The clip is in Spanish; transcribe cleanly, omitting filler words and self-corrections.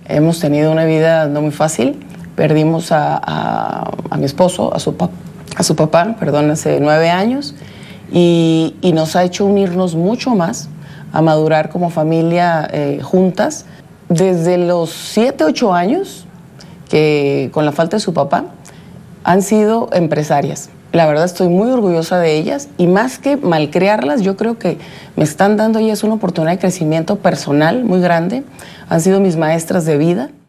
Hemos tenido una vida no muy fácil. Perdimos a mi esposo, a su papá, perdón, hace 9 años, y nos ha hecho unirnos mucho más, a madurar como familia juntas. Desde los 7, 8 años, que con la falta de su papá, han sido empresarias. La verdad estoy muy orgullosa de ellas y más que malcriarlas, yo creo que me están dando ellas una oportunidad de crecimiento personal muy grande. Han sido mis maestras de vida.